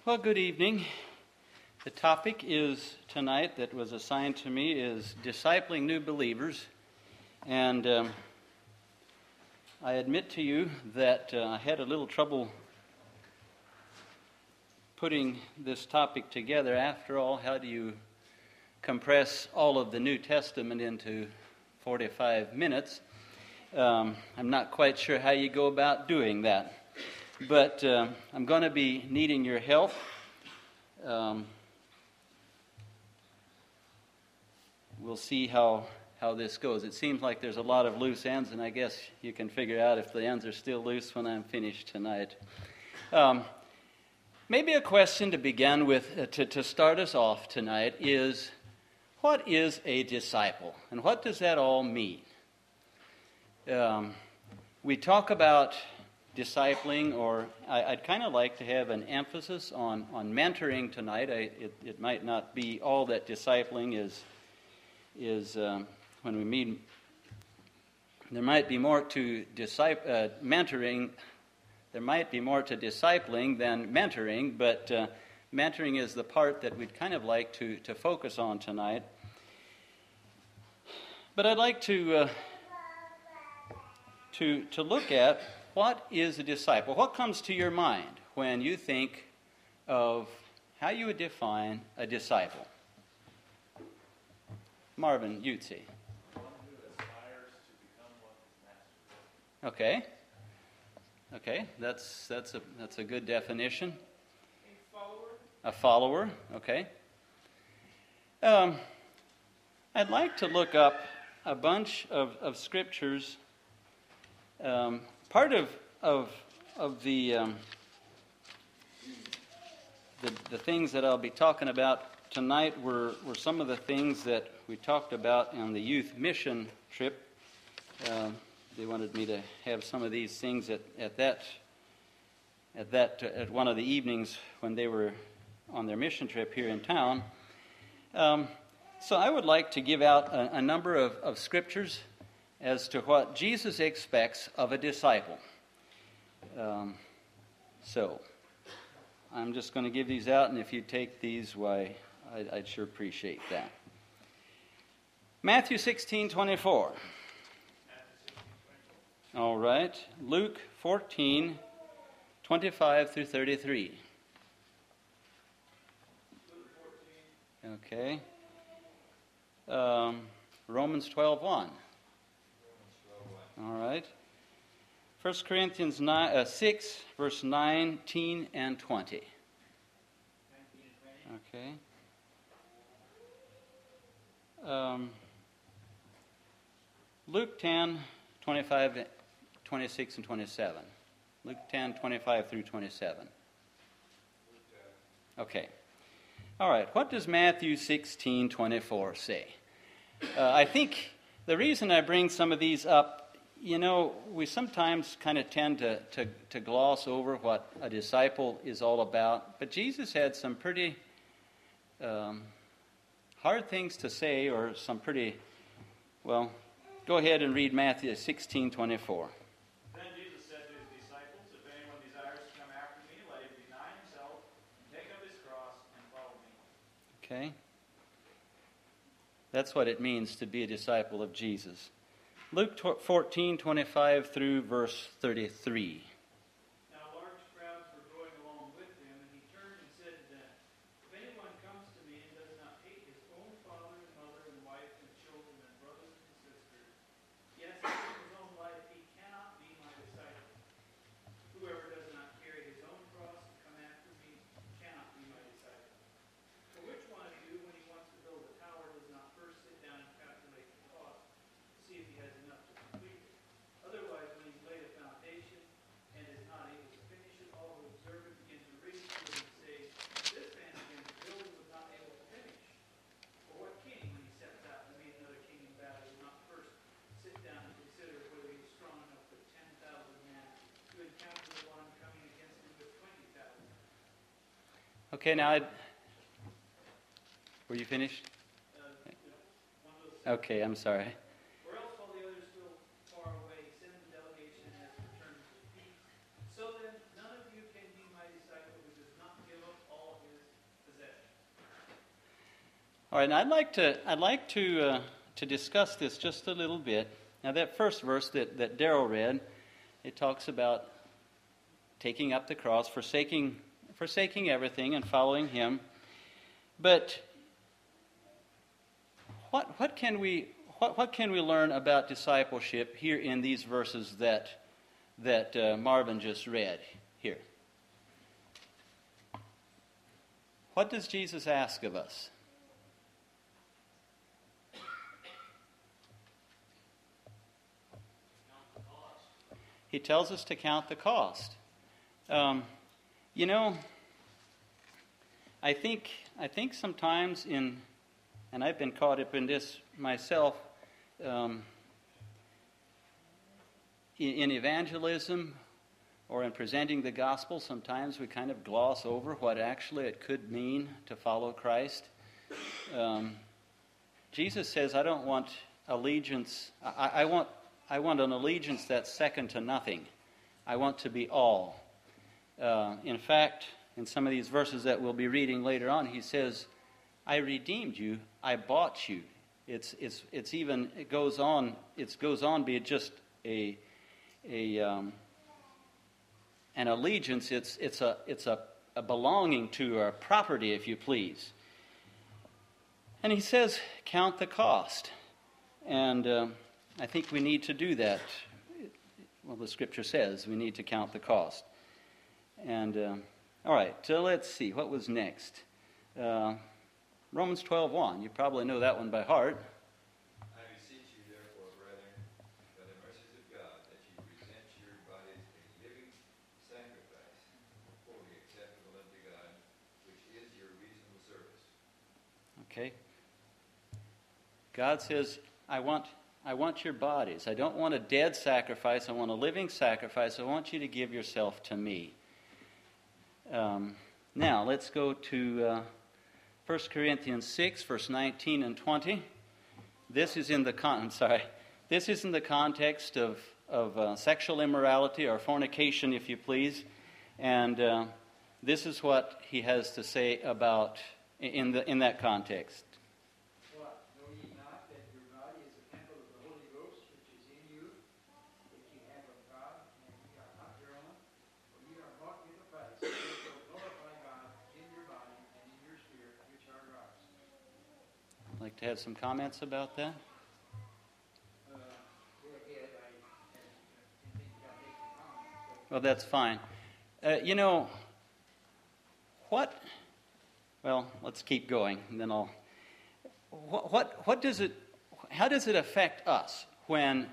Well, good evening. The topic is tonight that was assigned to me is discipling new believers. And I admit to you that I had a little trouble putting this topic together. After all, how do you compress all of the New Testament into 45 minutes? I'm not quite sure how you go about doing that. But I'm going to be needing your help. We'll see how this goes. It seems like there's a lot of loose ends, and I guess you can figure out if the ends are still loose when I'm finished tonight. Maybe a question to begin with, to start us off tonight, is what is a disciple? And what does that all mean? We talk about discipling, or I'd kind of like to have an emphasis on mentoring tonight. It might not be all that discipling is when we mean. There might be more to mentoring. There might be more to discipling than mentoring, but mentoring is the part that we'd kind of like to focus on tonight. But I'd like to look at what is a disciple. What comes to your mind when you think of how you would define a disciple? Marvin Yutzi. One who aspires to become what his master does. Okay, that's a good definition. A follower. A follower. Okay. I'd like to look up a bunch of scriptures. Part of the things that I'll be talking about tonight were some of the things that we talked about on the youth mission trip. They wanted me to have some of these things at one of the evenings when they were on their mission trip here in town. So I would like to give out a number of scriptures as to what Jesus expects of a disciple. So I'm just going to give these out, and if you take these, why, I'd sure appreciate that. Matthew 16:24. All right. Luke 14:25 through 33. Okay. Romans 12:1. All right. 1 Corinthians 6, verse 19 and 20. Okay. Luke 10, 25, 26, and 27. Luke 10, 25 through 27. Okay. All right. What does Matthew 16:24 say? I think the reason I bring some of these up, we sometimes kind of tend to gloss over what a disciple is all about. But Jesus had some pretty hard things to say, or some pretty, well, go ahead and read Matthew 16:24. Then Jesus said to his disciples, "If anyone desires to come after me, let him deny himself, and take up his cross, and follow me." Okay? That's what it means to be a disciple of Jesus. Luke 14:25 through verse 33. Now large crowds were going along with him, and he turned and said to them, "If anyone comes to me and does not hate his own father and mother and wife and children and brothers and sisters, yes, even his own life, he cannot be my disciple. Whoever does not carry his own cross and come after me cannot be my disciple. For which one of you, when he wants to build a tower, does not first sit down and calculate the cost, to see if he has enough to complete it? Otherwise, when he's laid a foundation and is not able to finish it, all who observe it begin to ridicule and say, 'This man began to build and was not able to finish.' For what king, when he sets out to meet another king in battle, does not first sit down and consider whether he is strong enough with 10,000 men to encounter the one coming against him with 20,000? Okay, now, were you finished? Okay, I'm sorry. Or else, while the others still far away, send the delegation and ask for terms of peace. So then, none of you can be my disciple who does not give up all All right, and I'd like to discuss this just a little bit. Now, that first verse that Darrell read, it talks about taking up the cross, forsaking everything and following Him. But what can we learn about discipleship here in these verses that Marvin just read here? What does Jesus ask of us? He tells us to count the cost. I think sometimes and I've been caught up in this myself, in evangelism or in presenting the gospel, sometimes we kind of gloss over what actually it could mean to follow Christ. Jesus says, I don't want allegiance. I want an allegiance that's second to nothing. I want to be all. In fact, in some of these verses that we'll be reading later on, he says, I redeemed you, I bought you. It goes on be just an allegiance. It's a belonging to a property, if you please. And he says, count the cost. And I think we need to do that. Well, the Scripture says we need to count the cost. And all right, so let's see what was next. Romans 12:1. You probably know that one by heart. I beseech you, therefore, brethren, by the mercies of God, that you present your bodies a living sacrifice, wholly acceptable unto God, which is your reasonable service. Okay. God says, I want your bodies. I don't want a dead sacrifice. I want a living sacrifice. I want you to give yourself to me. Now, let's go to 1 Corinthians 6, verse 19 and 20. This is in the context of sexual immorality or fornication, if you please. And this is what he has to say about in that context. What? Know ye not that your body is a temple of the Holy Ghost, which is in you, which ye have of God, and ye are not your own? For ye are bought with a price. Therefore glorify God in your body and in your spirit, which are God's. I'd like to have some comments about that. Go ahead. I didn't think you got to make some comments. Well, that's fine. Well, let's keep going, and then I'll. What does it? How does it affect us when?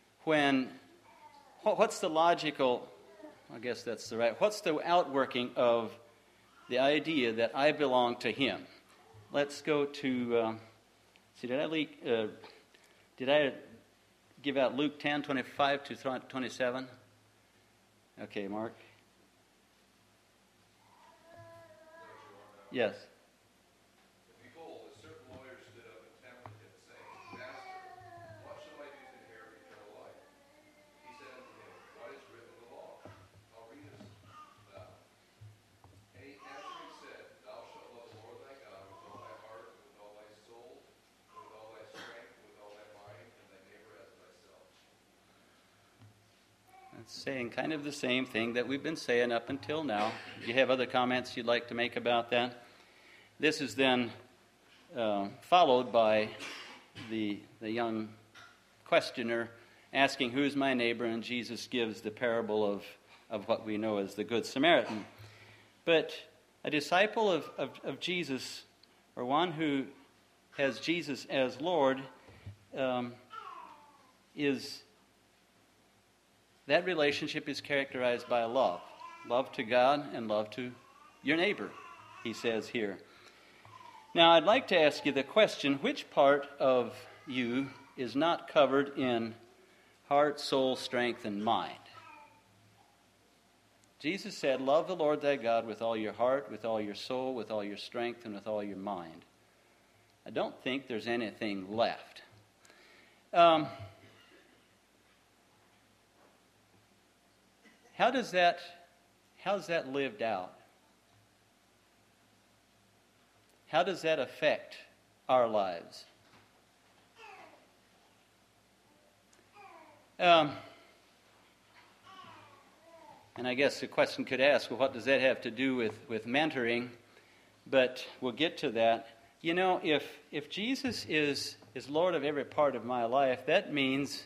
What's the logical? I guess that's the right. What's the outworking of the idea that I belong to Him? Let's go to. Did I give out Luke 10:25 to 27? Okay, Mark. Yes. Behold, a certain lawyer stood up and tempted him, saying, Master, what shall I do to inherit eternal life? He said unto him, What is written in the law? How readest thou? And he answering said, Thou shalt love the Lord thy God with all thy heart, and with all thy soul, and with all thy strength, and with all thy mind, and thy neighbor as thyself. That's saying kind of the same thing that we've been saying up until now. Do you have other comments you'd like to make about that? This is then followed by the young questioner asking, who's my neighbor? And Jesus gives the parable of what we know as the Good Samaritan. But a disciple of Jesus, or one who has Jesus as Lord, that relationship is characterized by love. Love to God and love to your neighbor, he says here. Now, I'd like to ask you the question, which part of you is not covered in heart, soul, strength, and mind? Jesus said, love the Lord thy God with all your heart, with all your soul, with all your strength, and with all your mind. I don't think there's anything left. How's that lived out? How does that affect our lives. And I guess the question could ask, well, what does that have to do with mentoring? But we'll get to that. You know, if Jesus is Lord of every part of my life, that means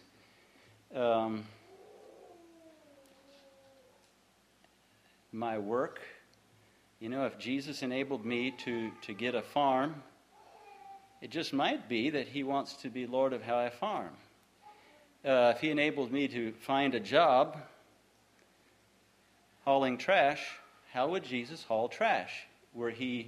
my work. You know, if Jesus enabled me to get a farm, it just might be that he wants to be Lord of how I farm. If he enabled me to find a job hauling trash, how would Jesus haul trash? Were he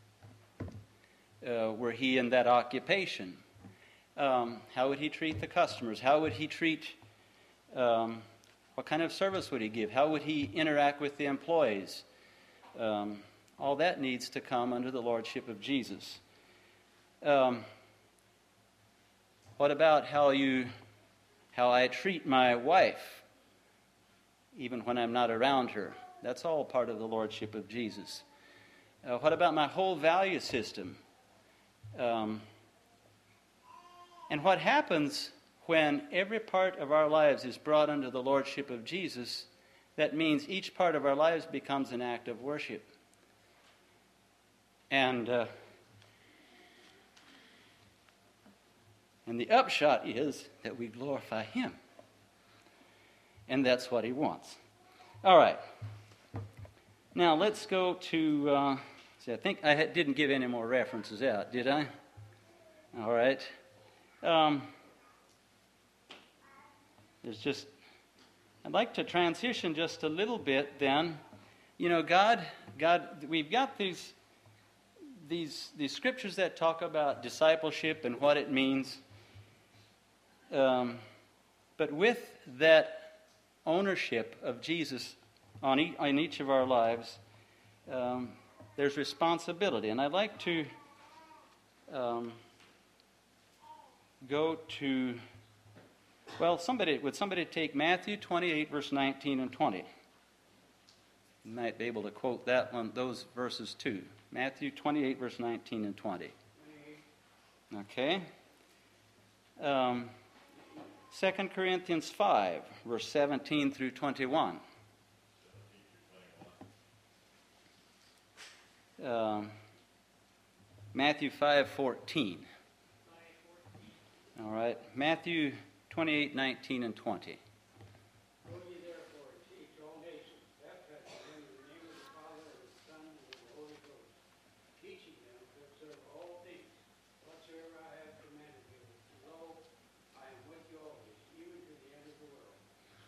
in that occupation? How would he treat the customers? How would he treat, what kind of service would he give? How would he interact with the employees? All that needs to come under the lordship of Jesus. What about how I treat my wife, even when I'm not around her? That's all part of the lordship of Jesus. What about my whole value system? And what happens when every part of our lives is brought under the lordship of Jesus? That means each part of our lives becomes an act of worship. And the upshot is that we glorify him. And that's what he wants. All right. Now let's go to, see, I think I didn't give any more references out, did I? All right. I'd like to transition just a little bit then. You know, God, we've got these scriptures that talk about discipleship and what it means. But with that ownership of Jesus on each of our lives, there's responsibility. And I'd like to go to, well, would somebody take Matthew 28, verse 19 and 20? You might be able to quote those verses too. Matthew 28, verse 19 and 20. Okay. 2 Corinthians 5, verse 17 through 21. Matthew 5:14. All right. Matthew 28, 19 and 20. Go ye therefore and teach all nations, baptizing them in the name of the Father, and the Son, and of the Holy Ghost, teaching them to observe all things whatsoever I have commanded you. And lo, I am with you always, even to the end of the world.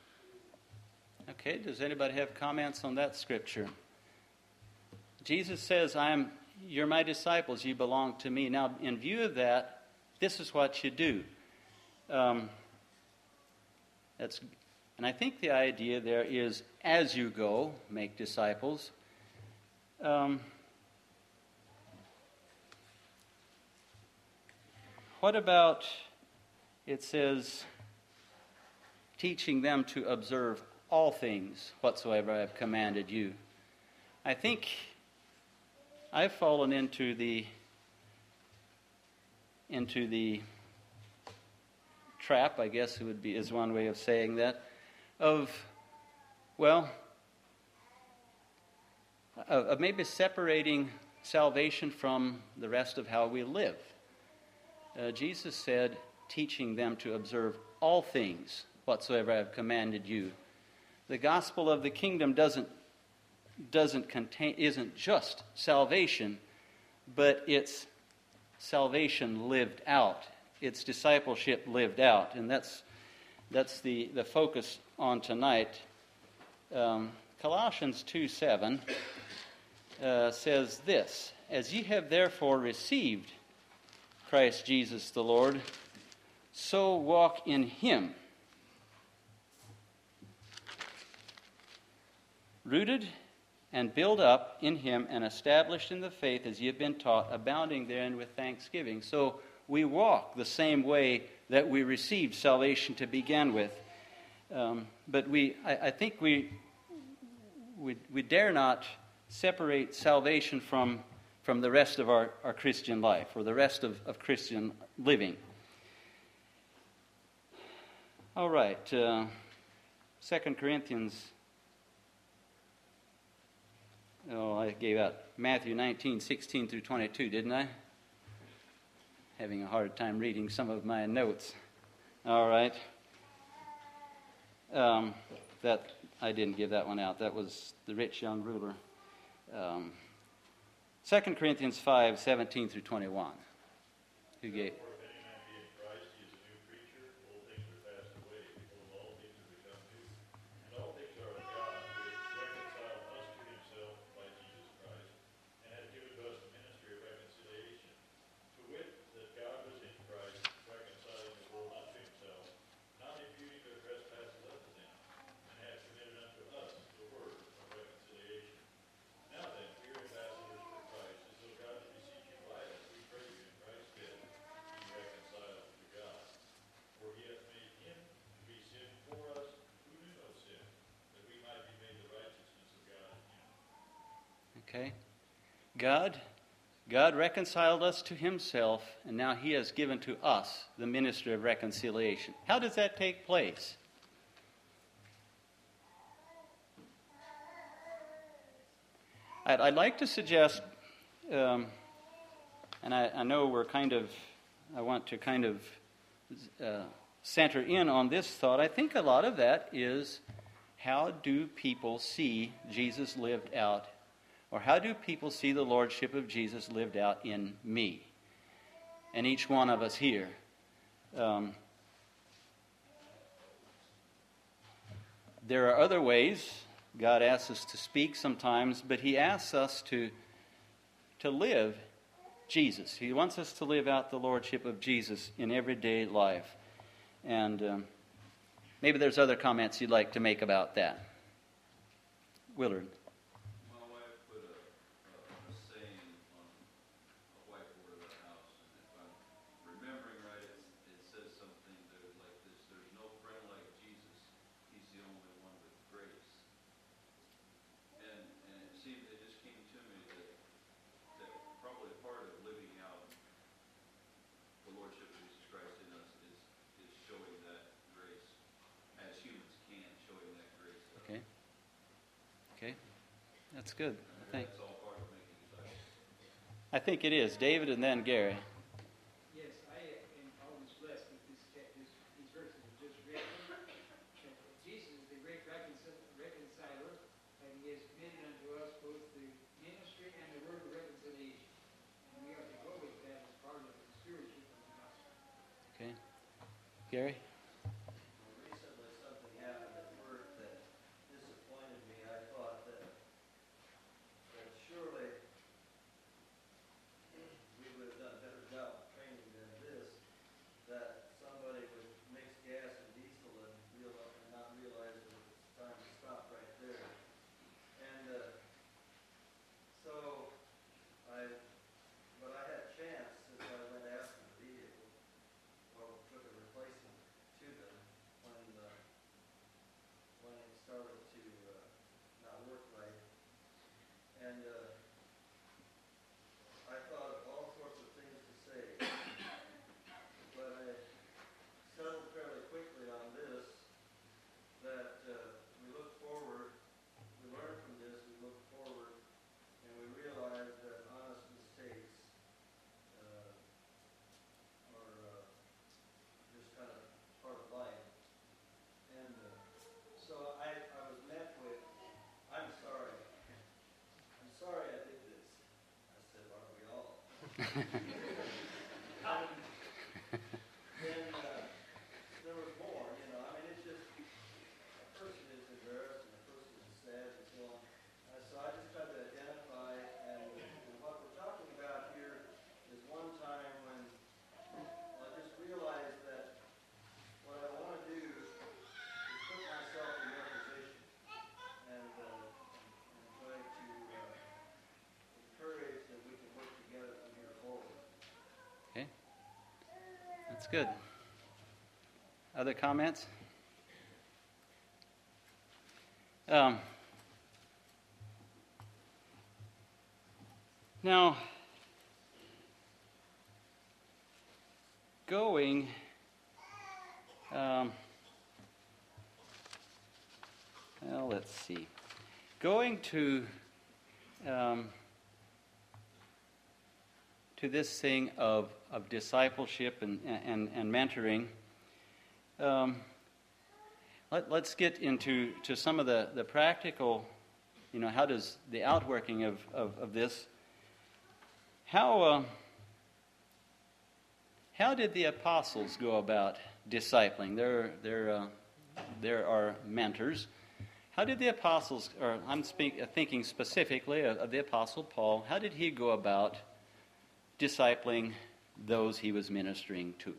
Okay, does anybody have comments on that scripture? Jesus says, you're my disciples, you belong to me. Now, in view of that, this is what you do. And I think the idea there is, as you go, make disciples. What about, it says, teaching them to observe all things whatsoever I have commanded you? I think I've fallen into the trap, I guess is one way of saying that, of maybe separating salvation from the rest of how we live. Jesus said, teaching them to observe all things whatsoever I have commanded you. The gospel of the kingdom isn't just salvation, but it's salvation lived out. It's discipleship lived out, and that's the focus on tonight. Colossians 2:7 says this: "As ye have therefore received Christ Jesus the Lord, so walk in him, rooted and build up in him and established in the faith as ye have been taught, abounding therein with thanksgiving." So we walk the same way that we received salvation to begin with. But I think we dare not separate salvation from from the rest of our Christian life, or the rest of Christian living. All right, 2 Corinthians. Oh, I gave out Matthew 19:16 through 22, didn't I? Having a hard time reading some of my notes. All right. That I didn't give that one out. That was the rich young ruler. 2 Corinthians 5:17 through 21. Who gave? Okay. God reconciled us to himself, and now he has given to us the ministry of reconciliation. How does that take place? I'd like to suggest, and I know I want to kind of center in on this thought. I think a lot of that is, how do people see Jesus lived out? Or how do people see the lordship of Jesus lived out in me? And each one of us here. There are other ways God asks us to speak sometimes, but he asks us to live Jesus. He wants us to live out the lordship of Jesus in everyday life. And maybe there's other comments you'd like to make about that. Willard. That's good. I think it is. David and then Gary. Yes, I am always blessed with these verses we just read. Jesus is the great reconciler, and he has committed unto us both the ministry and the word of reconciliation. And we are to go with that as part of the stewardship of the gospel. Okay. Gary? There was more, I mean, it's just, a person is embarrassed and a person is sad and so on. So I just tried to identify, and what we're talking about here is one time when I just realized that what I want to do is put myself in their position and try to encourage that we can work together from here forward. Okay. That's good. Other comments? Now, going, well, let's see, going to this thing of discipleship and mentoring. Let's get into some of the practical, how does the outworking of this, how did the apostles go about discipling? There are mentors. How did the apostles, or I'm thinking specifically of the apostle Paul, how did he go about discipling those he was ministering to?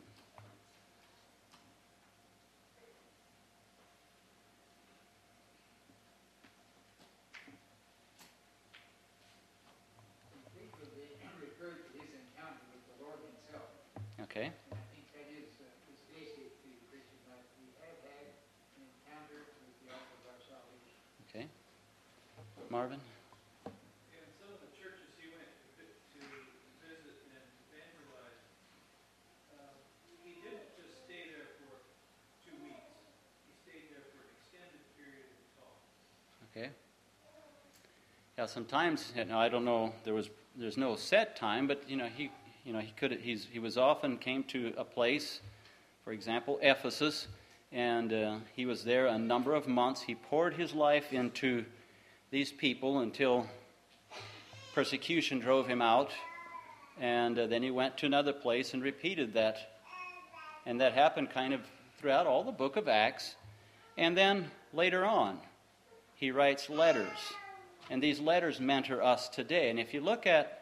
Okay. I think that is basic to Christian life. We have had an encounter with the author of our salvation. Okay. Marvin? In some of the churches he went to visit and evangelize, he didn't just stay there for 2 weeks. He stayed there for an extended period of time. Okay. Yeah, sometimes, I don't know, there's no set time, but he was often came to a place, for example, Ephesus, and he was there a number of months. He poured his life into these people until persecution drove him out, and then he went to another place and repeated that. And that happened kind of throughout all the book of Acts. And then later on, he writes letters, and these letters mentor us today. And if you look at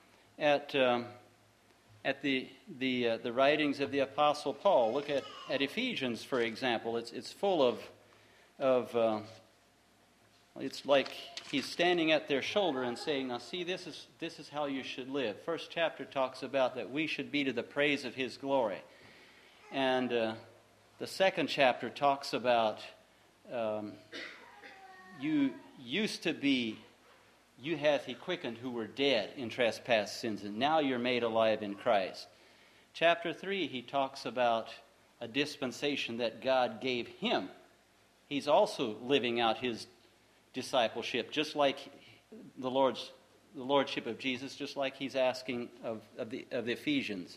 the writings of the Apostle Paul, look at Ephesians, for example. It's full of it's like he's standing at their shoulder and saying, "Now see, this is how you should live." First chapter talks about that we should be to the praise of His glory, and the second chapter talks about you used to be. You hath He quickened who were dead in trespass sins, and now you're made alive in Christ. Chapter 3, he talks about a dispensation that God gave him. He's also living out his discipleship, just like the lordship of Jesus, just like he's asking of the Ephesians.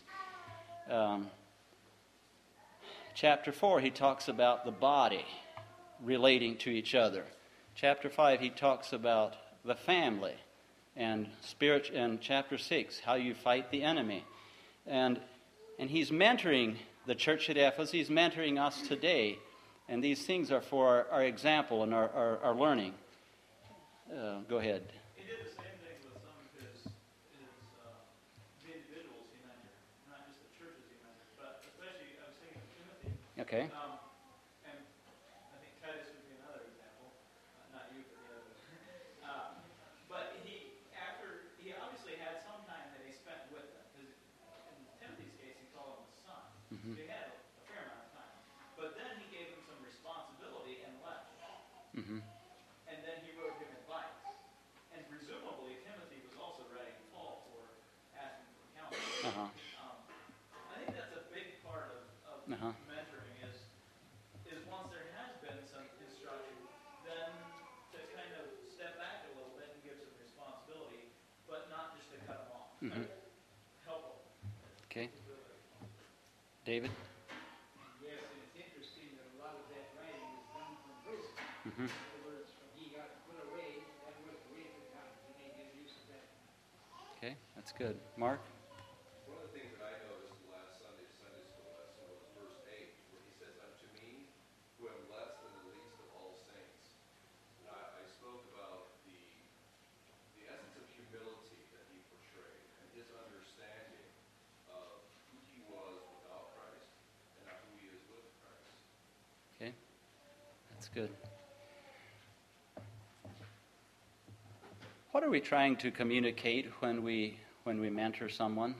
Chapter 4, he talks about the body relating to each other. Chapter 5, he talks about the family, and spirit, and chapter 6, how you fight the enemy. And he's mentoring the church at Ephesus. He's mentoring us today. And these things are for our example and our learning. Go ahead. He did the same thing with some of his the individuals he mentored, not just the churches he mentored, but especially I was thinking of Timothy. Okay. And I think Titus would be another example. Not you, but the other. But he obviously had some time that he spent with them. Because in Timothy's case, he called him a son. Mm-hmm. So he had a fair amount of time. But then he gave him some responsibility and left. Mm-hmm. And then he wrote him advice. And presumably Timothy was also writing Paul for asking for counsel. Uh-huh. I think that's a big part of mentoring is once there has been some instruction, then to kind of step back a little bit and give some responsibility, but not just to cut them off. Mm-hmm. Help them. Okay. David? Yes, and it's interesting that a lot of that writing is done from prison. Mm-hmm. In other words, when he got put away, that was the way of the time. He made good use of that. Okay, that's good. Mark? One of the things that I noticed last Sunday school lesson was verse 8, where he says, "Unto me, who am less than the least of all saints." And I spoke about the essence of humility that he portrayed and his understanding of who he was without Christ and not who he is with Christ. Okay, that's good. What are we trying to communicate when we mentor someone?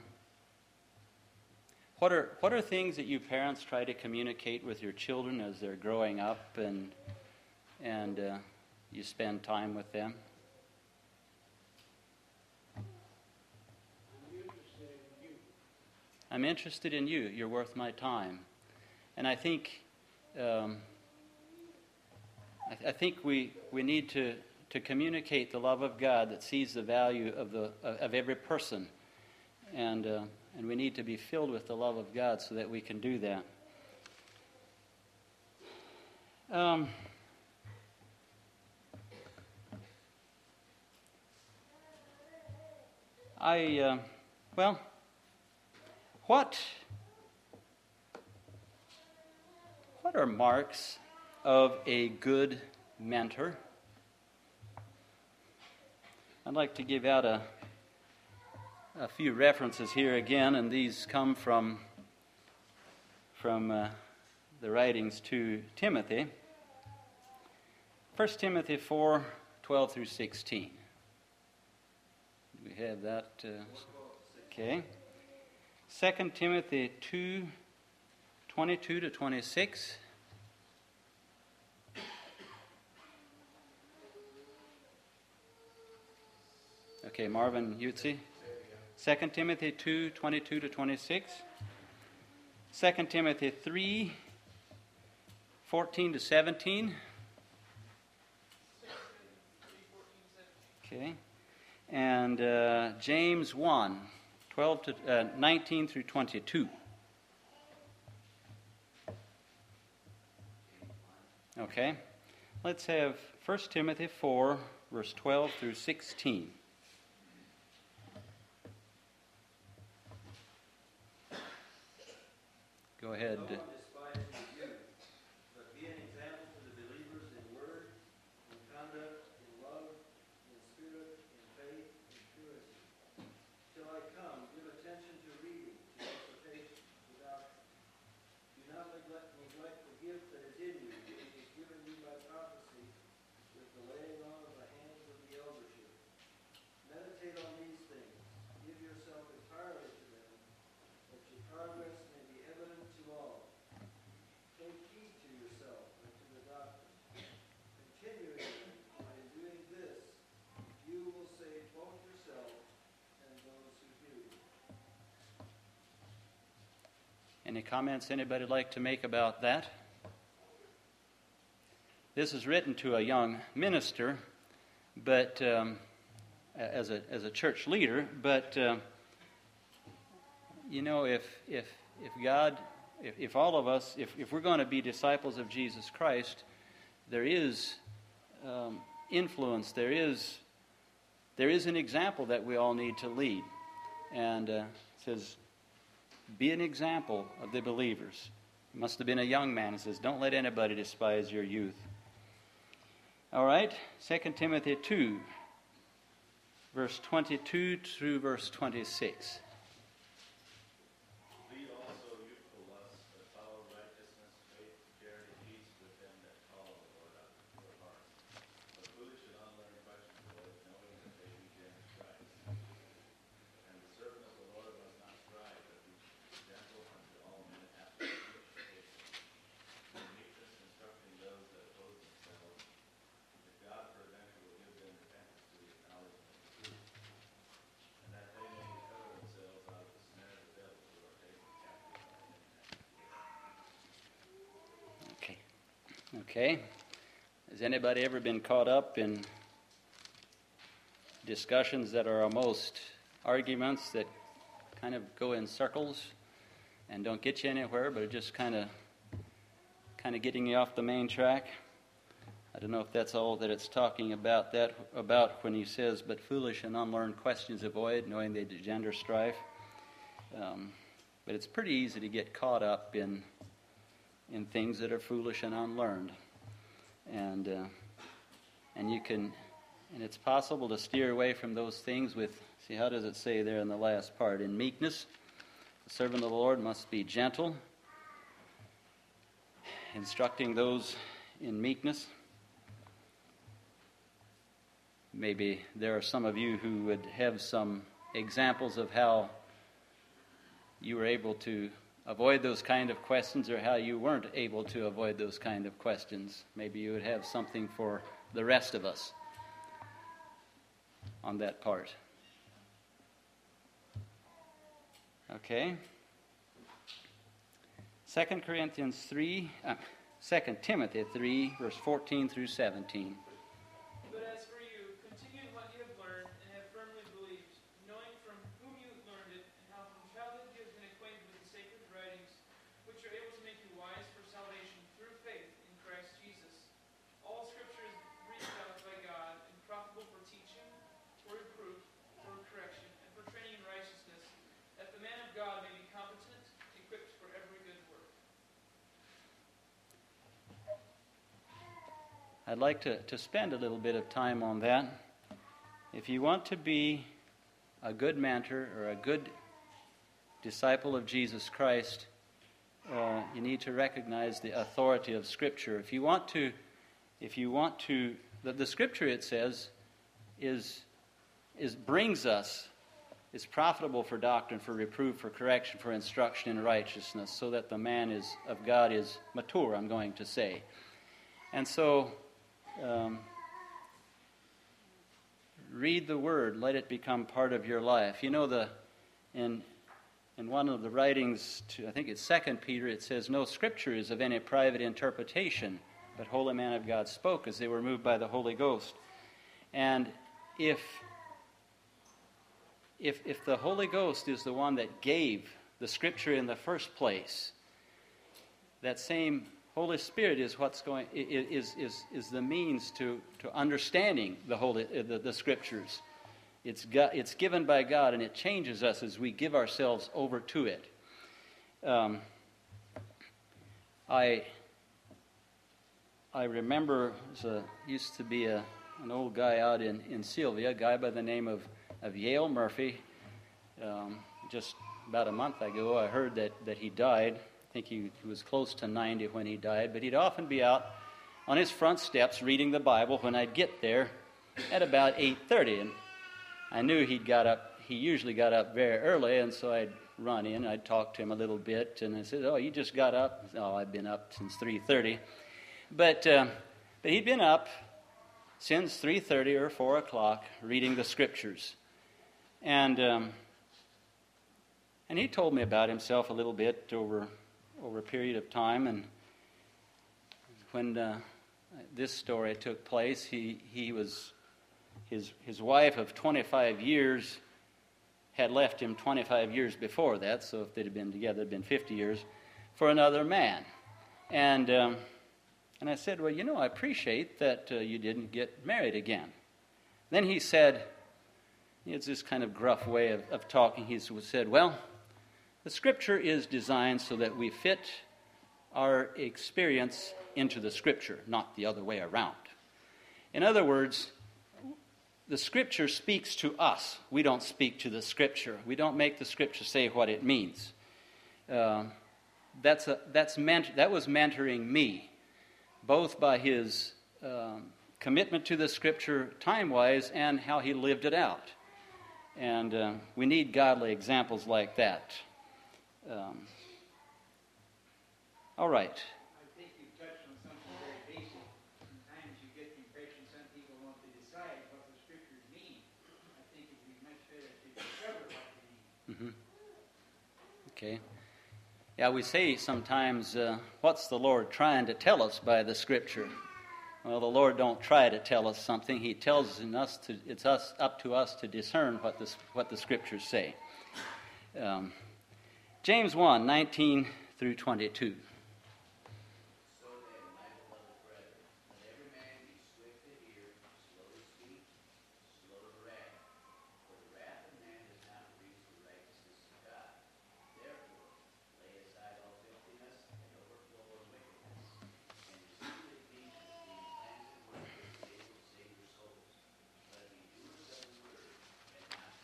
What are things that you parents try to communicate with your children as they're growing up and you spend time with them? I'm interested in you. I'm interested in you. You're worth my time. And I think we need to communicate the love of God that sees the value of every person, and we need to be filled with the love of God so that we can do that. What are marks of a good mentor? I'd like to give out a few references here again, and these come from the writings to Timothy. 1 Timothy 4:12 through 16. We have that. Okay. 2 Timothy 2:22 to 26. Okay, Marvin Yutzi. 2 Timothy 2:22 to 26. 2 Timothy 3:14 to 17. Okay. And James 1:12 to 19 through 22. Okay. Let's have 1 Timothy 4, verse 12 through 16. Go ahead. No one despises you, but be an example to the believers in word, in conduct, in love, in spirit, in faith, in purity. Till I come, give attention to reading, to exhortation, to doctrine. Do not neglect the gift that is in you, which is given you by prophecy, with the laying on of the hands of the eldership. Meditate on these things. Give yourself entirely to them, that your progress may be evident to all. Take heed to yourself and to the doctrine. Continue in them, for in doing this, you will save both yourself and those who hear you. Any comments anybody would like to make about that? This is written to a young minister, but as a church leader. But if all of us, if we're going to be disciples of Jesus Christ, there is influence. There is an example that we all need to lead, and it says, "Be an example of the believers." He must have been a young man. He says, "Don't let anybody despise your youth." All right, 2 Timothy 2, verse 22 through verse 26. Lead also youthful lusts, but follow righteousness, faith, charity, peace with them that call on the Lord out of pure hearts. But foolish and unlearned questions avoid, knowing that they reject Christ. And the servant of the Lord must not strive, but be gentle unto all men, after patience, in meekness instructing those that oppose themselves, that God peradventure will give them repentance to the acknowledgement of the truth, and that they may recover themselves out of the snare of the devil, who are taken captive by him and Okay. Okay. Has anybody ever been caught up in discussions that are almost arguments that kind of go in circles and don't get you anywhere, but are just kind of getting you off the main track? I don't know if that's all that it's talking about when he says, "But foolish and unlearned questions avoid, knowing they engender strife." But it's pretty easy to get caught up in things that are foolish and unlearned, and it's possible to steer away from those things with. See, how does it say there in the last part? In meekness, the servant of the Lord must be gentle, instructing those in meekness. Maybe there are some of you who would have some examples of how you were able to avoid those kind of questions, or how you weren't able to avoid those kind of questions. Maybe you would have something for the rest of us on that part. Okay. 2 Timothy 3, verse 14 through 17. But as for you, continue in what you have learned and have firmly believed, knowing from whom you learned it, and how from childhood you have been acquainted with the sacred writings, which are able to make you wise for salvation through faith in Christ Jesus. All Scripture is breathed out by God and profitable for teaching, for reproof, for correction, and for training in righteousness, that the man of God may be competent, equipped for every good work. I'd like to spend a little bit of time on that. If you want to be a good mentor or a good disciple of Jesus Christ, you need to recognize the authority of Scripture. If you want to, the Scripture, it says, is brings us, is profitable for doctrine, for reproof, for correction, for instruction in righteousness, so that the man of God is mature, I'm going to say. And so, read the Word, let it become part of your life. You know, in one of the writings, I think it's 2 Peter, it says, "No Scripture is of any private interpretation, but holy men of God spoke as they were moved by the Holy Ghost." And if the Holy Ghost is the one that gave the Scripture in the first place, that same Holy Spirit is is the means to understanding the Scriptures. It's given by God, and it changes us as we give ourselves over to it. I remember used to be an old guy out in Sylvia, a guy by the name of Yale Murphy. Just about a month ago, I heard that he died. I think he was close to 90 when he died, but he'd often be out on his front steps reading the Bible when I'd get there at about 8:30, and I knew he usually got up very early, and so I'd run in, I'd talk to him a little bit, and I said, "Oh, you just got up?" "Oh, I've been up since 3:30. But he'd been up since 3:30 or 4 o'clock reading the Scriptures. And he told me about himself a little bit over a period of time. And when this story took place, he was his wife of 25 years had left him 25 years before that. So if they'd have been together, it'd been 50 years for another man. And I said, "Well, I appreciate that you didn't get married again." Then he said, it's this kind of gruff way of talking. He said, "Well, the Scripture is designed so that we fit our experience into the Scripture, not the other way around. In other words, the Scripture speaks to us. We don't speak to the Scripture. We don't make the Scripture say what it means." That was mentoring me, both by his commitment to the Scripture time-wise and how he lived it out. And we need godly examples like that. All right. I think you touched on something very basic. Sometimes you get the impression some people want to decide what the Scriptures mean. I think it would be much better to discover what they mean. Mm-hmm. Okay. Yeah, we say sometimes, what's the Lord trying to tell us by the Scripture? Well, the Lord don't try to tell us something. He tells us up to us to discern what the Scriptures say. James 1:19 through 22. So then, my beloved brethren, let every man be swift to hear, slow to speak, slow to wrath. For the wrath of man does not produce the righteousness of God. Therefore, lay aside all filthiness and overflow of wickedness, and receive with patience the implanted word which is able to save your souls. But be doers of the word, and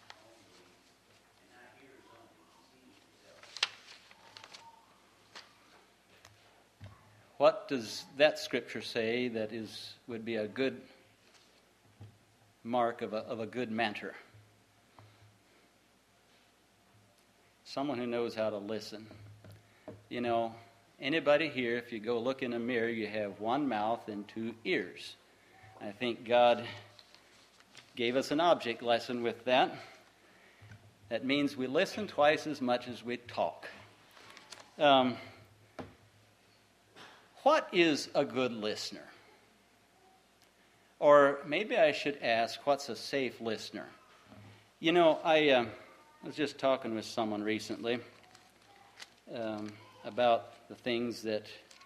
not hearers only, deceiving yourselves. What does that Scripture say that would be a good mark of a good mentor? Someone who knows how to listen. Anybody here, if you go look in a mirror, you have one mouth and two ears. I think God gave us an object lesson with that. That means we listen twice as much as we talk. what is a good listener? Or maybe I should ask, what's a safe listener? You know, I was just talking with someone recently about the things that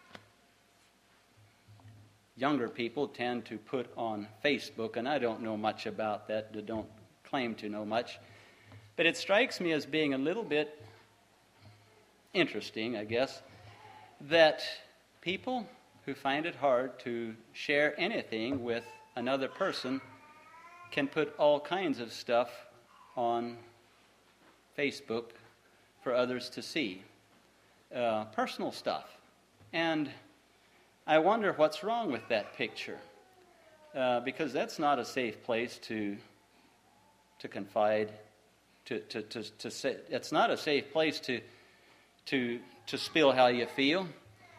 younger people tend to put on Facebook, and I don't know much about that, don't claim to know much. But it strikes me as being a little bit interesting, I guess, that people who find it hard to share anything with another person can put all kinds of stuff on Facebook for others to see, personal stuff. And I wonder what's wrong with that picture, because that's not a safe place to confide, to say. It's not a safe place to spill how you feel.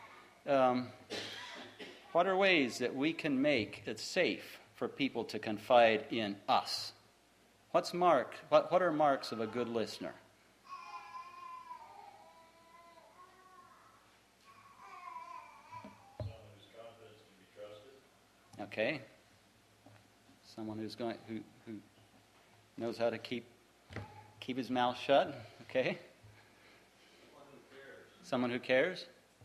What are ways that we can make it safe for people to confide in us? What are marks of a good listener? Someone whose confidence can be trusted. Okay. Someone who knows how to keep his mouth shut. Okay. Someone who cares.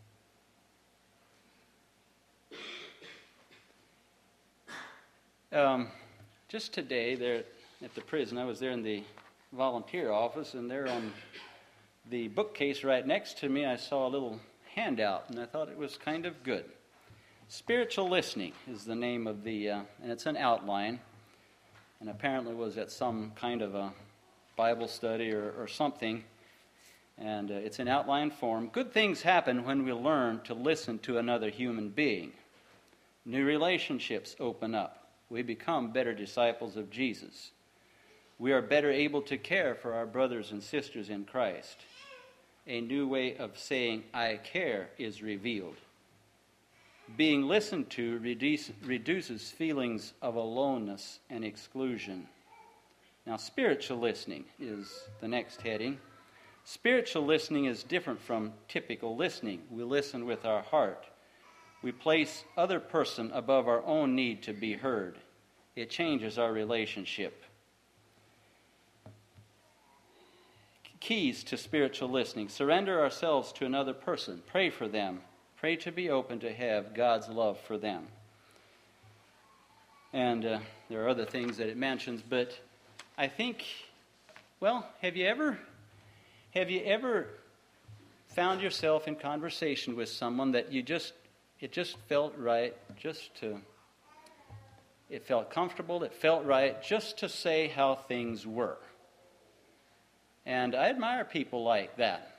Just today, there at the prison, I was there in the volunteer office, and there on the bookcase right next to me, I saw a little handout, and I thought it was kind of good. Spiritual Listening is the name of the, and it's an outline, and apparently was at some kind of a Bible study or something, and it's in outline form. Good things happen when we learn to listen to another human being. New relationships open up. We become better disciples of Jesus. We are better able to care for our brothers and sisters in Christ. A new way of saying, I care, is revealed. Being listened to reduces feelings of aloneness and exclusion. Now, spiritual listening is the next heading. Spiritual listening is different from typical listening. We listen with our heart. We place other person above our own need to be heard. It changes our relationship. Keys to spiritual listening. Surrender ourselves to another person. Pray for them. Pray to be open to have God's love for them. And there are other things that it mentions, but I think, well, have you ever found yourself in conversation with someone that it just felt right, it felt comfortable, it felt right just to say how things were? And I admire people like that,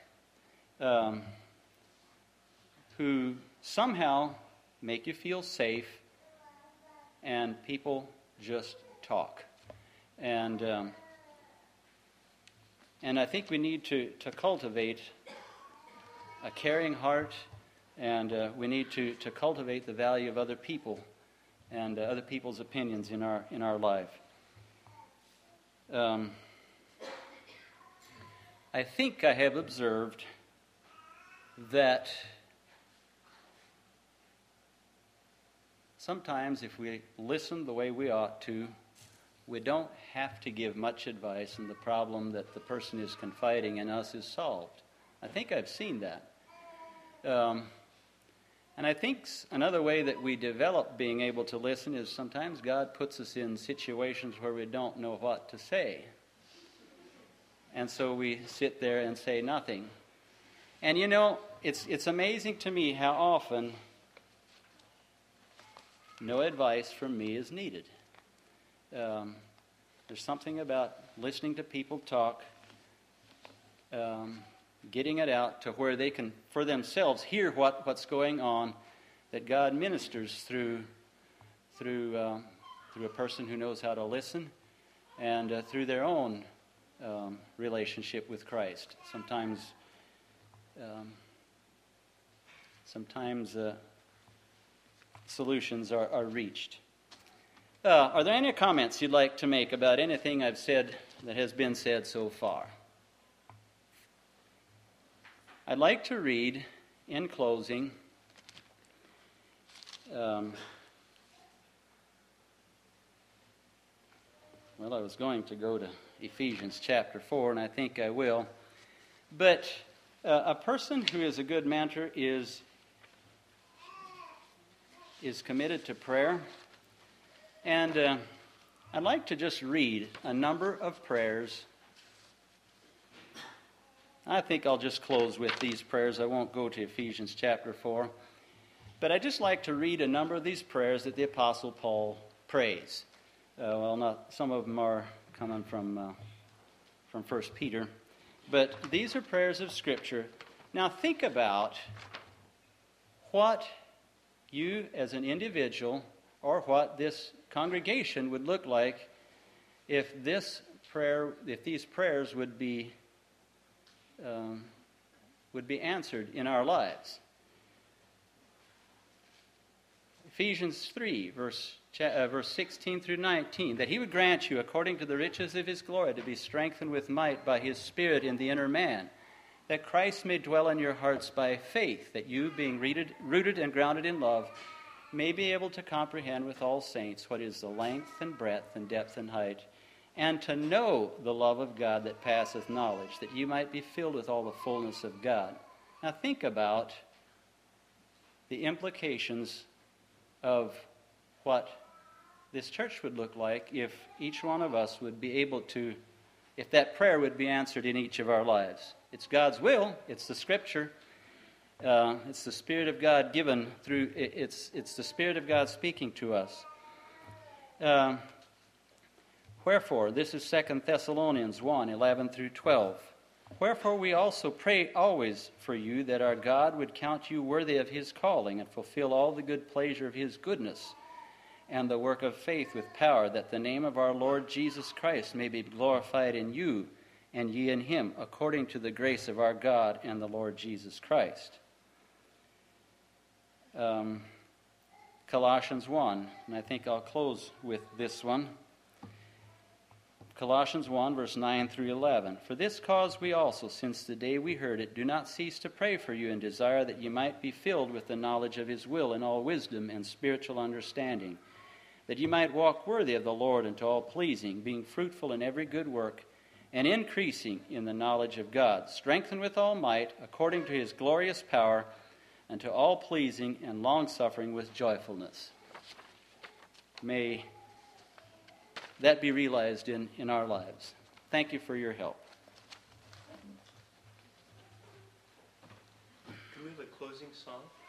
who somehow make you feel safe, and people just talk. And I think we need to cultivate a caring heart, and we need to cultivate the value of other people and other people's opinions in our life. I think I have observed that sometimes if we listen the way we ought to, we don't have to give much advice, and the problem that the person is confiding in us is solved. I think I've seen that. And I think another way that we develop being able to listen is sometimes God puts us in situations where we don't know what to say. And so we sit there and say nothing. And you know, it's amazing to me how often no advice from me is needed. There's something about listening to people talk, getting it out to where they can, for themselves, hear what's going on, that God ministers through a person who knows how to listen, and through their own relationship with Christ. Sometimes solutions are reached. Are there any comments you'd like to make about anything I've said that has been said so far? I'd like to read, in closing, Well, I was going to go to Ephesians chapter 4, and I think I will. But a person who is a good mentor is committed to prayer. And I'd like to just read a number of prayers. I think I'll just close with these prayers. I won't go to Ephesians chapter 4. But I'd just like to read a number of these prayers that the Apostle Paul prays. Some of them are coming from 1 Peter. But these are prayers of Scripture. Now think about what you as an individual or what this congregation would look like if these prayers would be answered in our lives. Ephesians 3, verse 16 through 19, that he would grant you, according to the riches of his glory, to be strengthened with might by his Spirit in the inner man, that Christ may dwell in your hearts by faith, that you, being rooted and grounded in love, may be able to comprehend with all saints what is the length and breadth and depth and height, and to know the love of God that passeth knowledge, that you might be filled with all the fullness of God. Now think about the implications of what this church would look like if each one of us would be able to, if that prayer would be answered in each of our lives. It's God's will. It's the Scripture. It's the Spirit of God given through. It's the Spirit of God speaking to us. Wherefore, this is 2 Thessalonians 1, 11 through 12. Wherefore we also pray always for you, that our God would count you worthy of his calling, and fulfill all the good pleasure of his goodness, and the work of faith with power, that the name of our Lord Jesus Christ may be glorified in you, and ye in him, according to the grace of our God and the Lord Jesus Christ. Colossians 1, and I think I'll close with this one. Colossians 1, verse 9 through 11. For this cause we also, since the day we heard it, do not cease to pray for you, and desire that you might be filled with the knowledge of his will in all wisdom and spiritual understanding, that you might walk worthy of the Lord unto all pleasing, being fruitful in every good work, and increasing in the knowledge of God, strengthened with all might, according to his glorious power, unto all pleasing and long-suffering with joyfulness. May that be realized in our lives. Thank you for your help. Do we have a closing song?